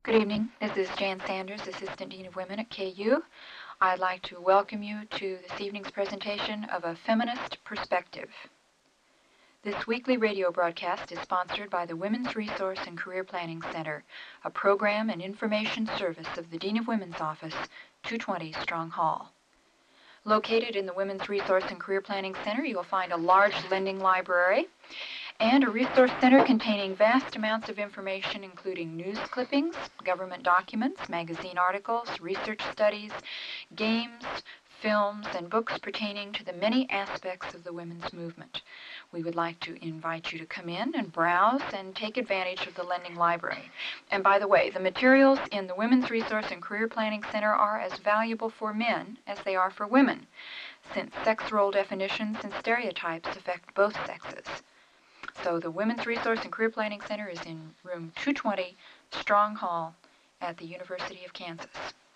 Good evening. This is Jan Sanders, Assistant Dean of Women at KU. I'd like to welcome you to this evening's presentation of A Feminist Perspective. This weekly radio broadcast is sponsored by the Women's Resource and Career Planning Center, a program and information service of the Dean of Women's Office, 220 Strong Hall. Located in the Women's Resource and Career Planning Center, you will find a large lending library and a resource center containing vast amounts of information, including news clippings, government documents, magazine articles, research studies, games, films, and books pertaining to the many aspects of the women's movement. We would like to invite you to come in and browse and take advantage of the lending library. And by the way, the materials in the Women's Resource and Career Planning Center are as valuable for men as they are for women, since sex role definitions and stereotypes affect both sexes. So the Women's Resource and Career Planning Center is in room 220, Strong Hall at the University of Kansas.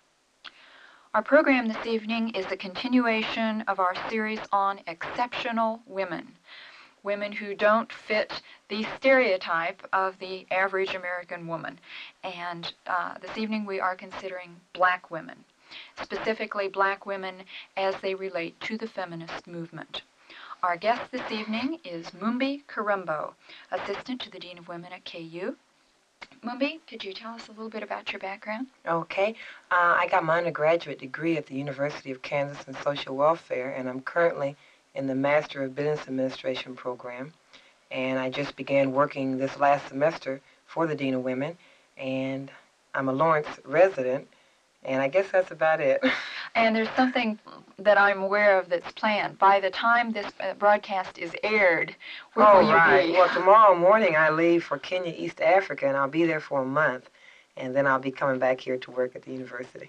Our program this evening is a continuation of our series on exceptional women, women who don't fit the stereotype of the average American woman. And this evening we are considering black women, specifically black women as they relate to the feminist movement. Our guest this evening is Mumbi Karumbo, Assistant to the Dean of Women at KU. Mumbi, could you tell us a little bit about your background? Okay. I got my undergraduate degree at the University of Kansas in Social Welfare, and I'm currently in the Master of Business Administration program. And I just began working this last semester for the Dean of Women, and I'm a Lawrence resident, and I guess that's about it. And there's something that I'm aware of that's planned. By the time this broadcast is aired, where will you be? Well, tomorrow morning I leave for Kenya, East Africa, and I'll be there for a month, and then I'll be coming back here to work at the university.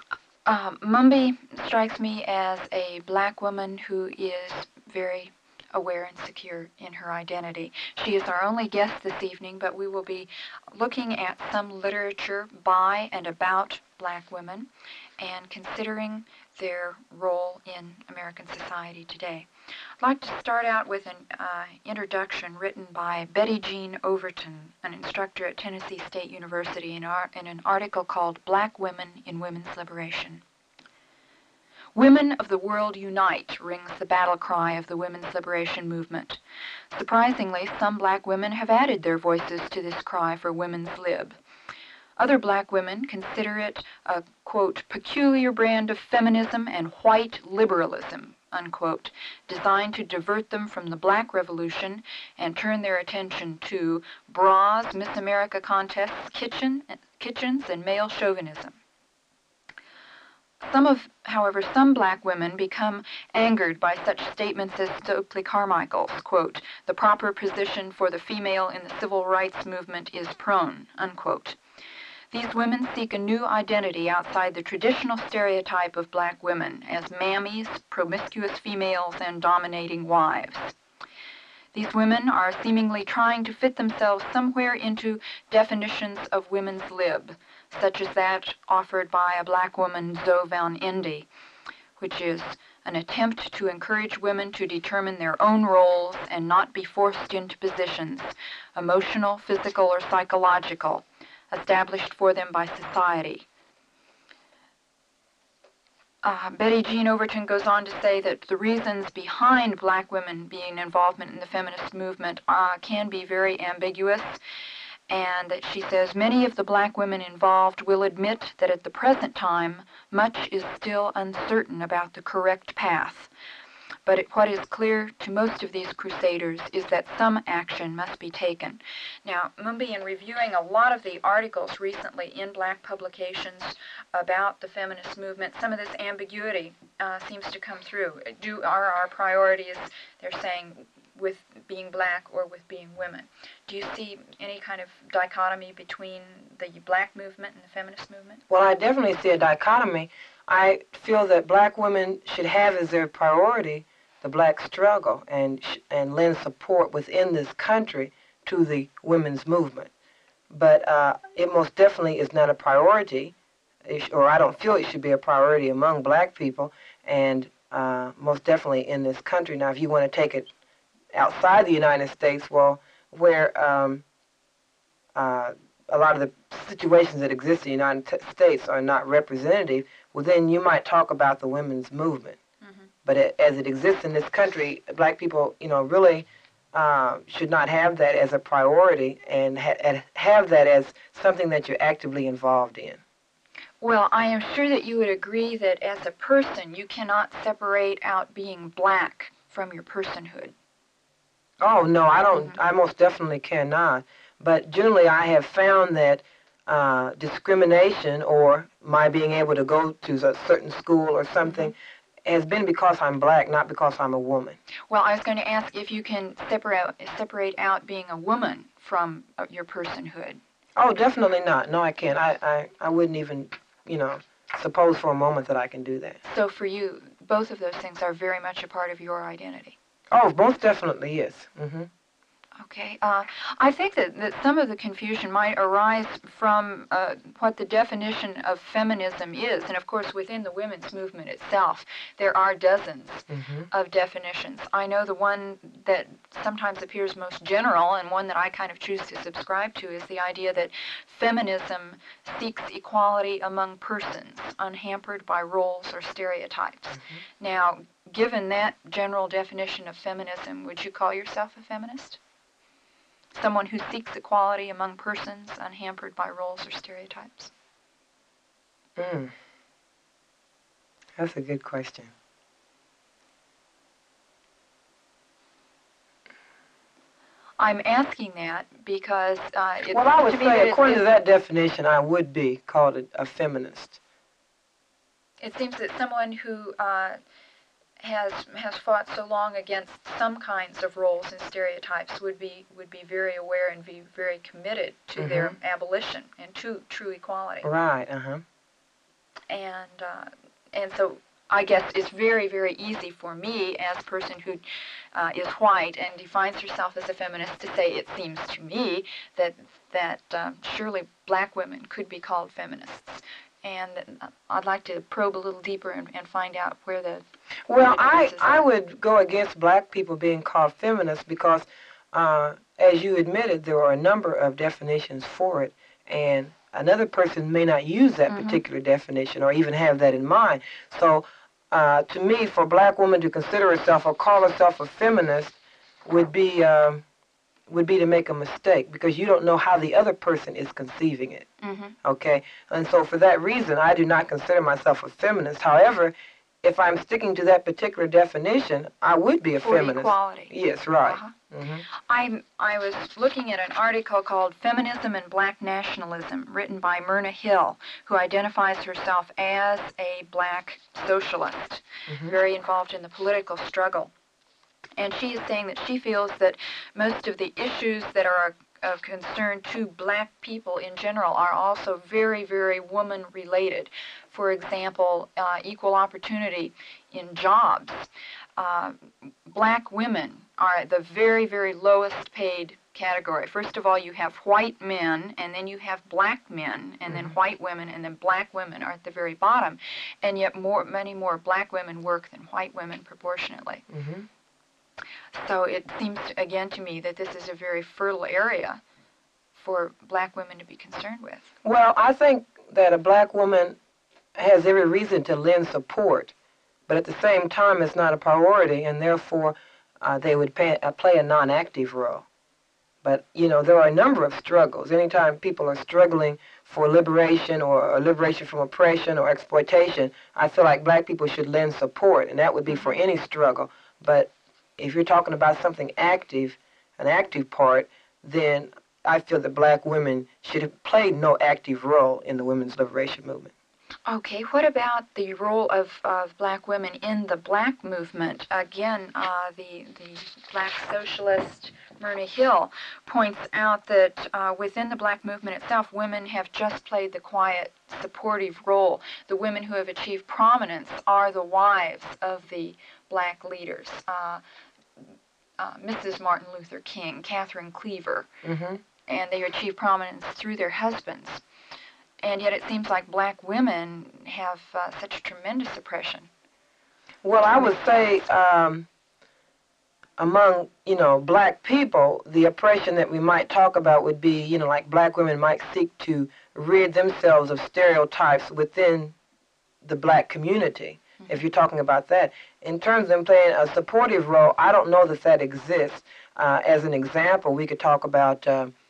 Mumbi strikes me as a black woman who is very aware and secure in her identity. She is our only guest this evening, but we will be looking at some literature by and about black women and considering their role in American society today. I'd like to start out with an introduction written by Betty Jean Overton, an instructor at Tennessee State University, in an article called Black Women in Women's Liberation. Women of the world unite, rings the battle cry of the women's liberation movement. Surprisingly, some black women have added their voices to this cry for women's lib. Other black women consider it a, quote, peculiar brand of feminism and white liberalism, unquote, designed to divert them from the black revolution and turn their attention to bras, Miss America contests, kitchens, and male chauvinism. However, some black women become angered by such statements as Stokely Carmichael's, quote, the proper position for the female in the civil rights movement is prone, unquote. These women seek a new identity outside the traditional stereotype of black women as mammies, promiscuous females, and dominating wives. These women are seemingly trying to fit themselves somewhere into definitions of women's lib, such as that offered by a black woman, Zoe Van Indy, which is an attempt to encourage women to determine their own roles and not be forced into positions, emotional, physical, or psychological, established for them by society. Betty Jean Overton goes on to say that the reasons behind black women being involvement in the feminist movement can be very ambiguous, and that she says many of the black women involved will admit that at the present time much is still uncertain about the correct path. But what is clear to most of these crusaders is that some action must be taken. Now, Mumbi, in reviewing a lot of the articles recently in black publications about the feminist movement, some of this ambiguity seems to come through. Are our priorities, they're saying, with being black or with being women? Do you see any kind of dichotomy between the black movement and the feminist movement? Well, I definitely see a dichotomy. I feel that black women should have as their priority the black struggle and lend support within this country to the women's movement. But it most definitely is not a priority, or I don't feel it should be a priority among black people, and most definitely in this country. Now, if you want to take it outside the United States, well, where a lot of the situations that exist in the United States are not representative, well, then you might talk about the women's movement. But as it exists in this country, black people, really should not have that as a priority and have that as something that you're actively involved in. Well, I am sure that you would agree that as a person, you cannot separate out being black from your personhood. Oh, no, I don't. I most definitely cannot. But generally, I have found that discrimination or my being able to go to a certain school or something has been because I'm black, not because I'm a woman. Well, I was going to ask if you can separate out being a woman from your personhood. Oh, definitely not. No, I can't. I wouldn't even, suppose for a moment that I can do that. So for you, both of those things are very much a part of your identity. Oh, most definitely, yes. Mm-hmm. Okay. I think that some of the confusion might arise from what the definition of feminism is. And, of course, within the women's movement itself, there are dozens of definitions. I know the one that sometimes appears most general and one that I kind of choose to subscribe to is the idea that feminism seeks equality among persons, unhampered by roles or stereotypes. Now, given that general definition of feminism, would you call yourself a feminist? Someone who seeks equality among persons, unhampered by roles or stereotypes? That's a good question. I'm asking that because well, I would say, according to that definition, I would be called a feminist. It seems that someone who has fought so long against some kinds of roles and stereotypes would be very aware and be very committed to their abolition and to true equality. Right. And so I guess it's very, very easy for me as a person who is white and defines herself as a feminist to say it seems to me that surely black women could be called feminists. And I'd like to probe a little deeper and find out where the... Well, I would go against black people being called feminists because, as you admitted, there are a number of definitions for it, and another person may not use that particular definition or even have that in mind. So, to me, for a black woman to consider herself or call herself a feminist would be to make a mistake because you don't know how the other person is conceiving it. Okay? And so for that reason, I do not consider myself a feminist. However, if I'm sticking to that particular definition, I would be a feminist. Equality. Yes, right. I was looking at an article called Feminism and Black Nationalism, written by Myrna Hill, who identifies herself as a black socialist, very involved in the political struggle. And she is saying that she feels that most of the issues that are of concern to black people in general are also very, very woman-related. For example, equal opportunity in jobs. Black women are at the very, very lowest paid category. First of all, you have white men, and then you have black men, and then white women, and then black women are at the very bottom. And yet many more black women work than white women proportionately. So it seems, again, to me that this is a very fertile area for black women to be concerned with. Well, I think that a black woman has every reason to lend support, but at the same time it's not a priority, and therefore they would play a non-active role. But, there are a number of struggles. Anytime people are struggling for liberation or liberation from oppression or exploitation, I feel like black people should lend support, and that would be for any struggle. But if you're talking about something active, an active part, then I feel that black women should have played no active role in the women's liberation movement. Okay, what about the role of black women in the black movement? Again, the black socialist Myrna Hill points out that within the black movement itself, women have just played the quiet, supportive role. The women who have achieved prominence are the wives of the black leaders. Mrs. Martin Luther King, Catherine Cleaver, and they achieve prominence through their husbands. And yet it seems like black women have such tremendous oppression. Well, I would say among, black people, the oppression that we might talk about would be, like black women might seek to rid themselves of stereotypes within the black community, if you're talking about that. In terms of them playing a supportive role, I don't know that that exists. As an example, we could talk about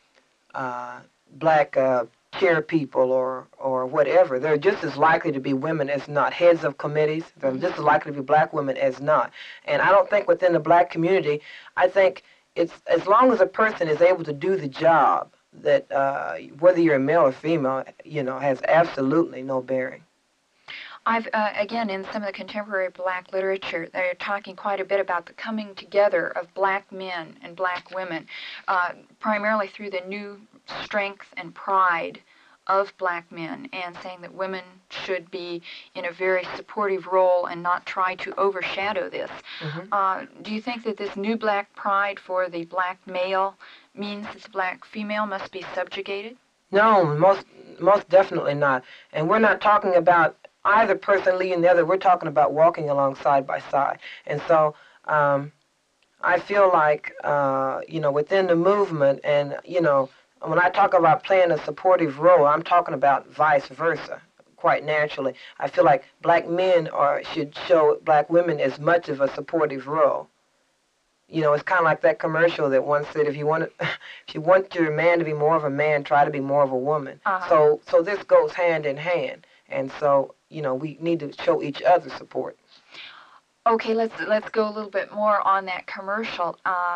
black chair people or whatever. They're just as likely to be women as not. Heads of committees, they're just as likely to be black women as not. And I don't think within the black community, I think it's as long as a person is able to do the job, that whether you're a male or female, has absolutely no bearing. I've, again, in some of the contemporary black literature, they're talking quite a bit about the coming together of black men and black women, primarily through the new strength and pride of black men, and saying that women should be in a very supportive role and not try to overshadow this. Do you think that this new black pride for the black male means that the black female must be subjugated? No, most definitely not. And we're not talking about either person leading the other. We're talking about walking along side by side. And so I feel like, within the movement and, when I talk about playing a supportive role, I'm talking about vice versa, quite naturally. I feel like black men should show black women as much of a supportive role. It's kind of like that commercial that once said, if you want your man to be more of a man, try to be more of a woman. So this goes hand in hand. And so, we need to show each other support. Okay, let's go a little bit more on that commercial.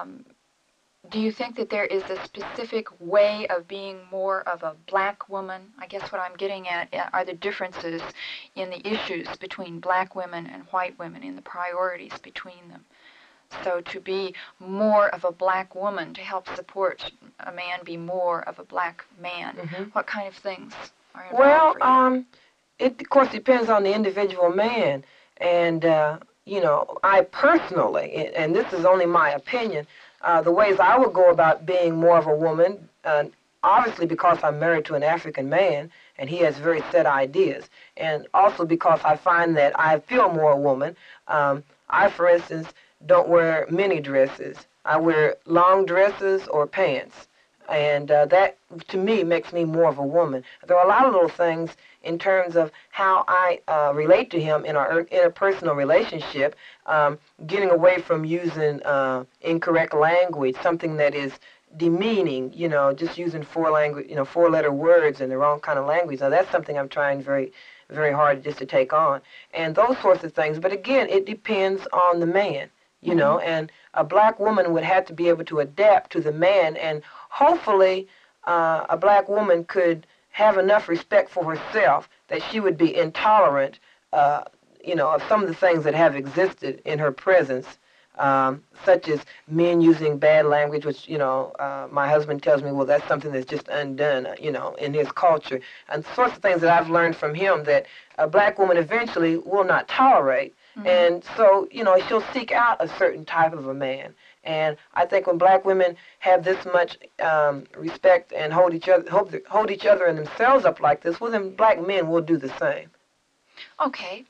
Do you think that there is a specific way of being more of a black woman? I guess what I'm getting at are the differences in the issues between black women and white women, in the priorities between them. So to be more of a black woman, to help support a man be more of a black man, what kind of things are involved for you? It, of course, depends on the individual man. And, I personally, and this is only my opinion, the ways I would go about being more of a woman, obviously because I'm married to an African man, and he has very set ideas, and also because I find that I feel more a woman. I, for instance, don't wear mini dresses. I wear long dresses or pants, and that, to me, makes me more of a woman. There are a lot of little things in terms of how I relate to him in our interpersonal relationship, getting away from using incorrect language, something that is demeaning, just using four-letter words and the wrong kind of language. Now, that's something I'm trying very, very hard just to take on, and those sorts of things. But again, it depends on the man, and a black woman would have to be able to adapt to the man, and hopefully a black woman could have enough respect for herself that she would be intolerant, of some of the things that have existed in her presence, such as men using bad language, which, my husband tells me, well, that's something that's just undone, in his culture, and sorts of things that I've learned from him that a black woman eventually will not tolerate. And so, she'll seek out a certain type of a man. And I think when black women have this much respect and hold each other and themselves up like this, well, then black men will do the same. Okay.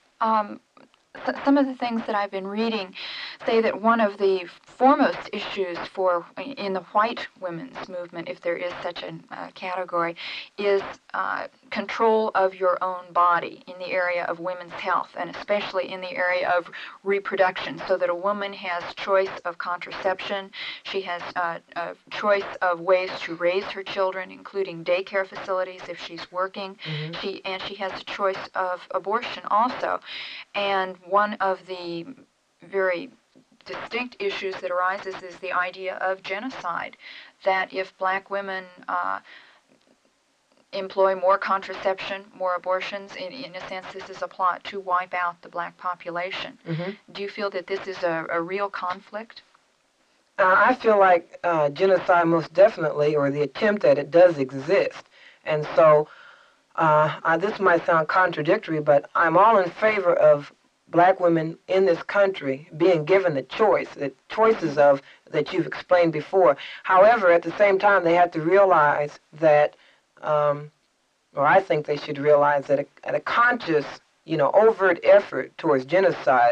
Some of the things that I've been reading say that one of the foremost issues in the white women's movement, if there is such a category, is control of your own body in the area of women's health, and especially in the area of reproduction, so that a woman has choice of contraception, she has a choice of ways to raise her children, including daycare facilities if she's working, she has a choice of abortion also. And one of the very distinct issues that arises is the idea of genocide, that if black women employ more contraception, more abortions, in a sense this is a plot to wipe out the black population. Do you feel that this is a real conflict? I feel like genocide most definitely, or the attempt at it, does exist. And so this might sound contradictory, but I'm all in favor of black women in this country being given the choices that you've explained before. However, at the same time, they have to realize that, or I think they should realize that a conscious, overt effort towards genocide,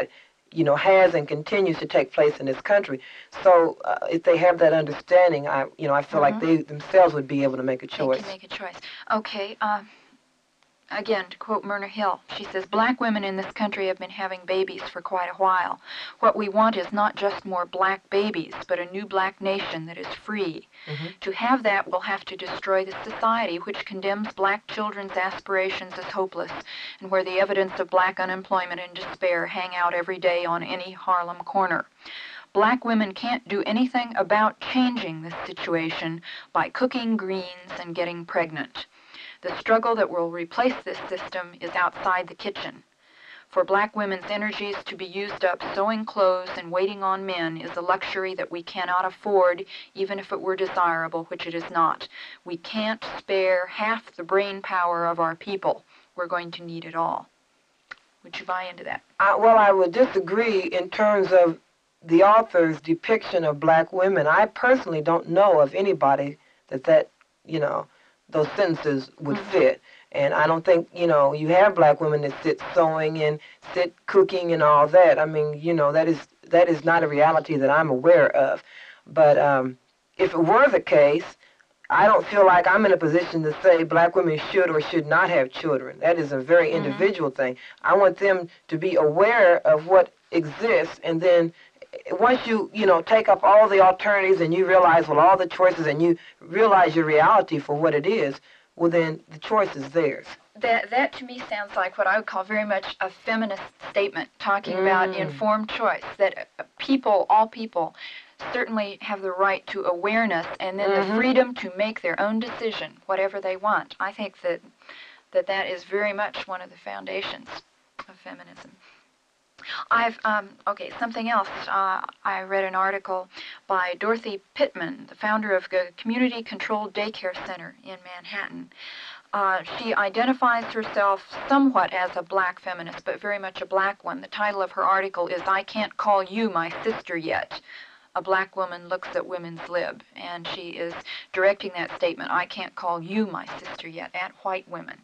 has and continues to take place in this country. So if they have that understanding, I feel like they themselves would be able to make a choice. They can make a choice. Okay. Again, to quote Myrna Hill, she says, "Black women in this country have been having babies for quite a while. What we want is not just more black babies, but a new black nation that is free. To have that, we'll have to destroy the society which condemns black children's aspirations as hopeless, and where the evidence of black unemployment and despair hang out every day on any Harlem corner. Black women can't do anything about changing this situation by cooking greens and getting pregnant. The struggle that will replace this system is outside the kitchen. For black women's energies to be used up sewing clothes and waiting on men is a luxury that we cannot afford, even if it were desirable, which it is not. We can't spare half the brain power of our people. We're going to need it all." Would you buy into that? Well, I would disagree in terms of the author's depiction of black women. I personally don't know of anybody that those sentences would fit. And I don't think, you have black women that sit sewing and sit cooking and all that. I mean, that is not a reality that I'm aware of. But if it were the case, I don't feel like I'm in a position to say black women should or should not have children. That is a very individual thing. I want them to be aware of what exists, and then once you take up all the alternatives and you realize, all the choices, and you realize your reality for what it is, well, then the choice is theirs. That to me sounds like what I would call very much a feminist statement, talking about informed choice, that all people, certainly have the right to awareness and then the freedom to make their own decision, whatever they want. I think that is very much one of the foundations of feminism. Something else. I read an article by Dorothy Pittman, the founder of the Community Controlled Daycare Center in Manhattan. She identifies herself somewhat as a black feminist, but very much a black one. The title of her article is "I Can't Call You My Sister Yet. A Black Woman Looks at Women's Lib," and she is directing that statement, "I can't call you my sister yet," at white women.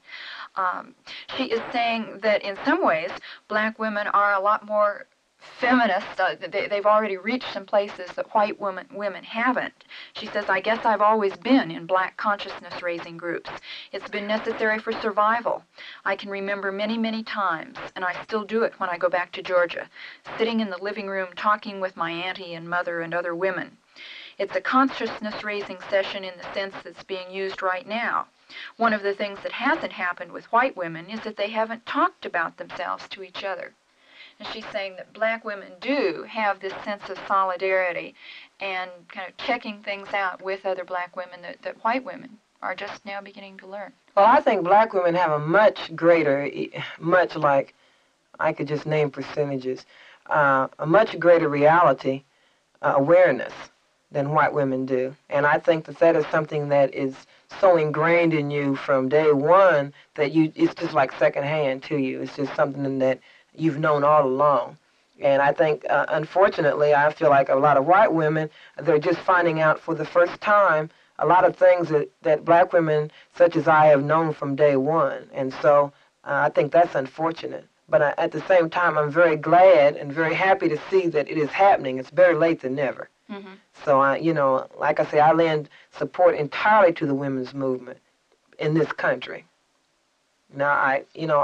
She is saying that in some ways, black women are a lot more feminist. They've already reached some places that white women haven't. She says, "I guess I've always been in black consciousness-raising groups. It's been necessary for survival. I can remember many, many times, and I still do it when I go back to Georgia, sitting in the living room talking with my auntie and mother and other women. It's a consciousness-raising session in the sense that's being used right now. One of the things that hasn't happened with white women is that they haven't talked about themselves to each other." And she's saying that black women do have this sense of solidarity and kind of checking things out with other black women that white women are just now beginning to learn. Well, I think black women have a much greater, like I could just name percentages, a much greater reality awareness than white women do. And I think that is something that is so ingrained in you from day one that it's just like secondhand to you. It's just something that you've known all along. And I think, unfortunately, I feel like a lot of white women, they're just finding out for the first time a lot of things that black women such as I have known from day one. And so I think that's unfortunate. But at the same time, I'm very glad and very happy to see that it is happening. It's better late than never. So, like I say, I lend support entirely to the women's movement in this country. Now, I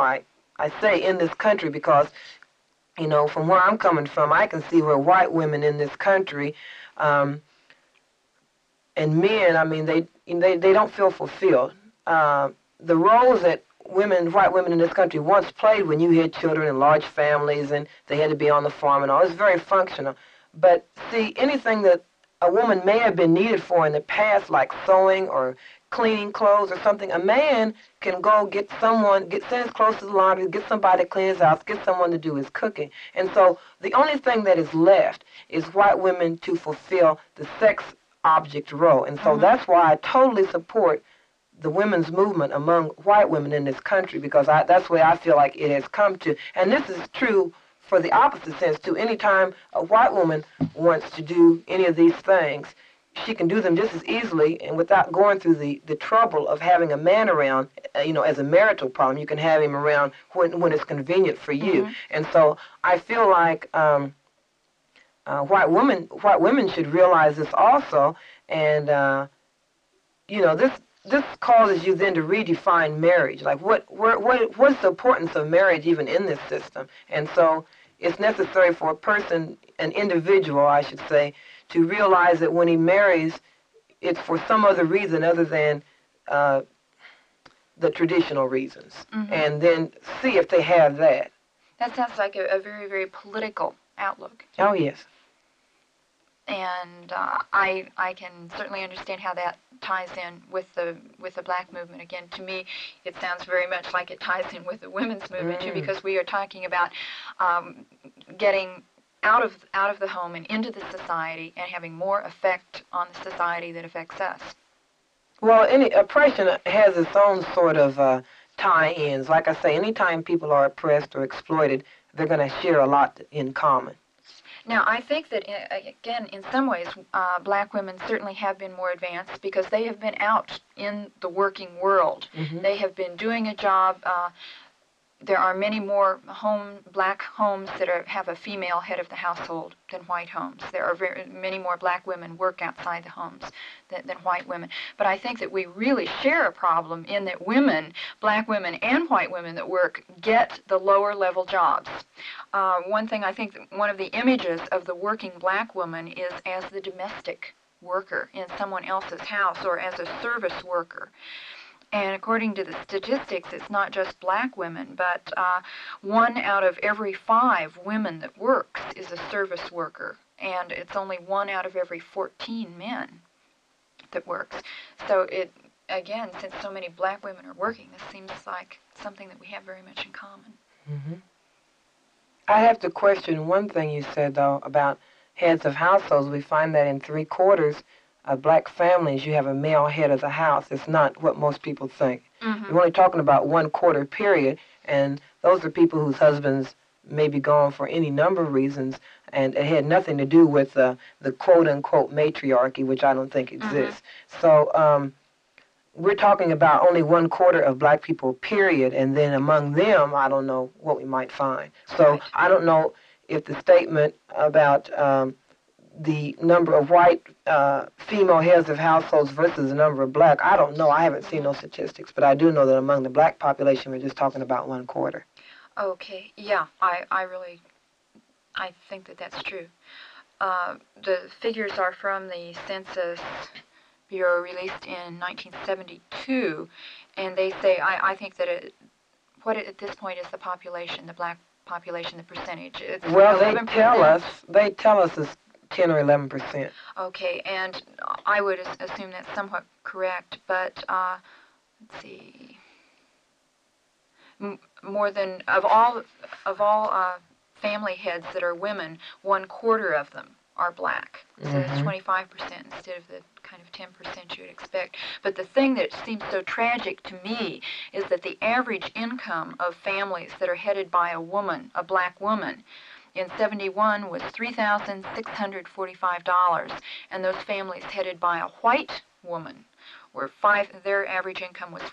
say in this country because, from where I'm coming from, I can see where white women in this country and men, I mean, they don't feel fulfilled. The roles that white women in this country once played when you had children in large families and they had to be on the farm and all, it's very functional. But see, anything that a woman may have been needed for in the past, like sewing or cleaning clothes or something, a man can go send his clothes to the laundry, get somebody to clean his house, get someone to do his cooking. And so the only thing that is left is white women to fulfill the sex object role. And so that's why I totally support the women's movement among white women in this country, because that's where I feel like it has come to. And this is true for the opposite sense, too. Anytime a white woman wants to do any of these things, she can do them just as easily and without going through the trouble of having a man around, as a marital problem. You can have him around when it's convenient for you. And so I feel like white women should realize this also, and this causes you then to redefine marriage. Like what's the importance of marriage even in this system? And so it's necessary for a person, an individual, I should say, to realize that when he marries, it's for some other reason other than the traditional reasons, and then see if they have that. That sounds like a very, very political outlook. Oh, yes. And I can certainly understand how that ties in with the black movement. Again, to me, it sounds very much like it ties in with the women's movement too, because we are talking about getting out of the home and into the society and having more effect on the society that affects us. Well, any oppression has its own sort of tie-ins. Like I say, anytime people are oppressed or exploited, they're going to share a lot in common. Now, I think that, again, in some ways, black women certainly have been more advanced because they have been out in the working world. They have been doing a job. There are many more black homes that have a female head of the household than white homes. There are many more black women work outside the homes than white women. But I think that we really share a problem in that black women and white women that work, get the lower level jobs. One thing I think, one of the images of the working black woman is as the domestic worker in someone else's house or as a service worker. And according to the statistics, it's not just black women, but 1 out of every 5 women that works is a service worker, and it's only 1 out of every 14 men that works. So again, since so many black women are working, this seems like something that we have very much in common. I have to question one thing you said, though, about heads of households. We find that in 3/4 of black families, you have a male head of the house. It's not what most people think. We're only talking about 1/4 period, and those are people whose husbands may be gone for any number of reasons, and it had nothing to do with the quote-unquote matriarchy, which I don't think exists. So we're talking about only 1/4 of black people, period, and then among them, I don't know what we might find. So I don't know if the statement about the number of white female heads of households versus the number of black, I don't know. I haven't seen those statistics, but I do know that among the black population, we're just talking about 1/4. Okay, yeah, I think that that's true. The figures are from the Census Bureau released in 1972, and they say, I think that at this point is the population, the black population, the percentage. It's well, they tell us it's 10 or 11%. Okay, and I would assume that's somewhat correct, but let's see. More than of all family heads that are women, 1/4 of them are black. So that's 25% instead of the kind of 10% you would expect. But the thing that seems so tragic to me is that the average income of families that are headed by a woman, a black woman, in 1971 was $3,645, and those families headed by a white woman were their average income was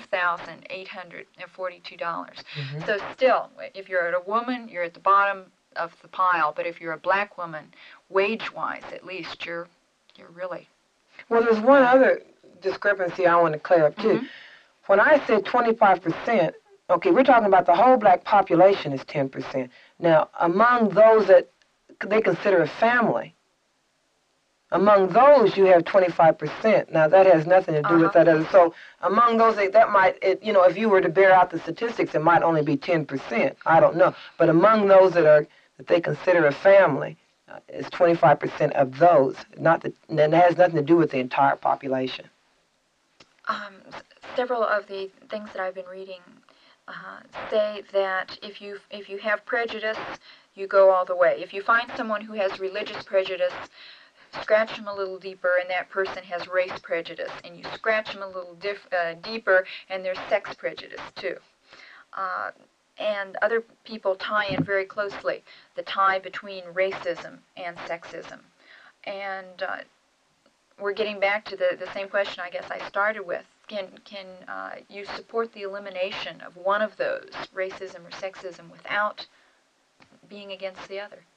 $5,842. So still, if you're a woman, you're at the bottom of the pile, but if you're a black woman, wage-wise at least, you're really... Well, there's one other discrepancy I want to clear up too. When I said 25%, okay, we're talking about the whole black population is 10%. Now, among those that they consider a family, among those you have 25%. Now, that has nothing to do with that other. So, among those, that might, if you were to bear out the statistics, it might only be 10%. I don't know. But among those that they consider a family, it's 25% of those. And it has nothing to do with the entire population. Several of the things that I've been reading say that if you have prejudice, you go all the way. If you find someone who has religious prejudice, scratch them a little deeper, and that person has race prejudice. And you scratch them a little deeper, and there's sex prejudice too. And other people tie in very closely the tie between racism and sexism. And we're getting back to the same question I guess I started with. Can you support the elimination of one of those, racism or sexism, without being against the other?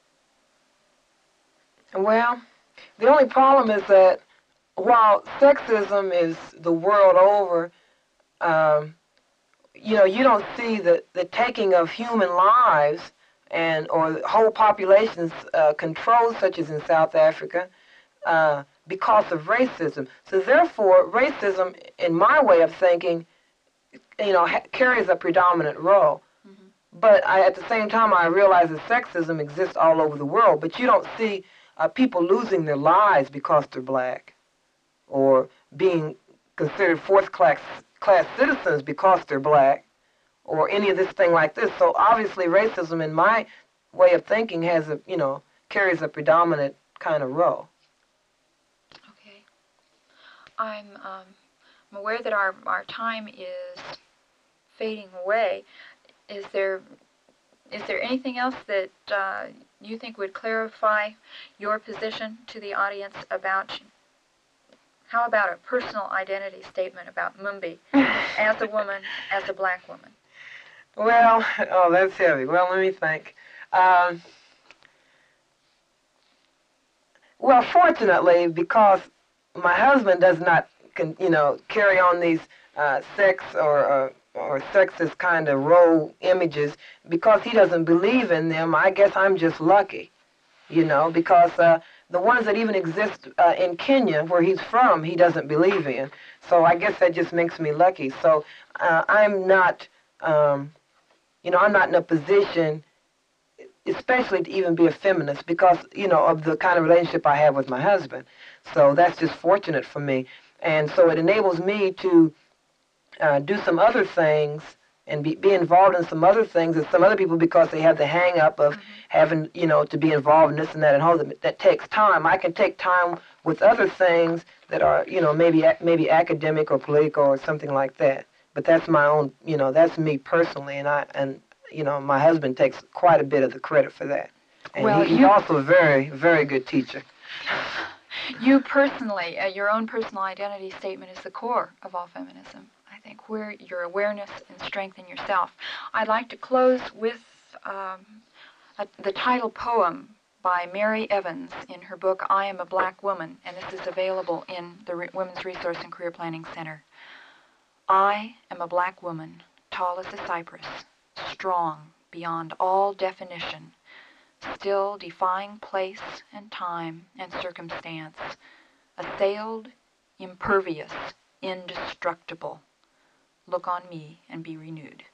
Well, the only problem is that while sexism is the world over, you don't see the taking of human lives or whole populations controlled, such as in South Africa, because of racism. So therefore, racism, in my way of thinking, carries a predominant role. Mm-hmm. But at the same time, I realize that sexism exists all over the world. But you don't see people losing their lives because they're black, or being considered fourth-class citizens because they're black, or any of this thing like this. So obviously, racism, in my way of thinking, carries a predominant kind of role. Okay. I'm aware that our time is fading away. Is there anything else that you think would clarify your position to the audience about? How about a personal identity statement about Mumbi as a woman, as a black woman? Well, that's heavy. Well, let me think. Well, fortunately, because my husband does not, carry on these sex or sexist kind of role images, because he doesn't believe in them, I guess I'm just lucky, because the ones that even exist in Kenya, where he's from, he doesn't believe in. So I guess that just makes me lucky. So I'm not, I'm not in a position, especially to even be a feminist, because, of the kind of relationship I have with my husband. So that's just fortunate for me. And so it enables me to do some other things and be involved in some other things that some other people, because they have the hang up of having, to be involved in this and that and all that takes time. I can take time with other things that are, maybe academic or political or something like that. But that's my own, that's me personally, and my husband takes quite a bit of the credit for that. And he's also a very, very good teacher. You personally, your own personal identity statement is the core of all feminism. I think where your awareness and strength in yourself. I'd like to close with the title poem by Mary Evans in her book, I Am a Black Woman, and this is available in the Women's Resource and Career Planning Center. I am a black woman, tall as a cypress, strong beyond all definition, still defying place and time and circumstance, assailed, impervious, indestructible. Look on me and be renewed.